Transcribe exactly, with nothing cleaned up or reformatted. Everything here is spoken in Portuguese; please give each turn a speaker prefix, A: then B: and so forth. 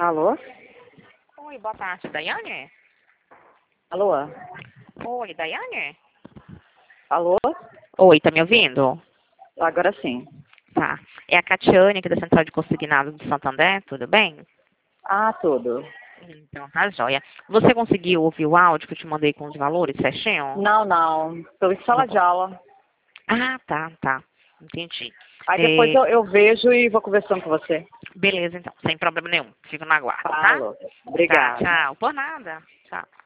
A: Alô?
B: Oi, boa tarde, Daiane?
A: Alô?
B: Oi, Daiane?
A: Alô?
B: Oi, tá me ouvindo?
A: Agora sim.
B: Tá. É a Catiane aqui da Central de Consignados do Santander, tudo bem?
A: Ah, tudo.
B: Então, tá joia. Você conseguiu ouvir o áudio que eu te mandei com os valores certinho?
A: Não, não. Estou em sala
B: Tá
A: de
B: bom.
A: aula.
B: Ah, tá, tá. Entendi.
A: Aí depois
B: É,
A: eu, eu vejo e vou conversando com você.
B: beleza, então, sem problema nenhum. Fico na guarda, tá?
A: Falou.
B: Tá,
A: Obrigada.
B: tchau. Por nada. Tchau.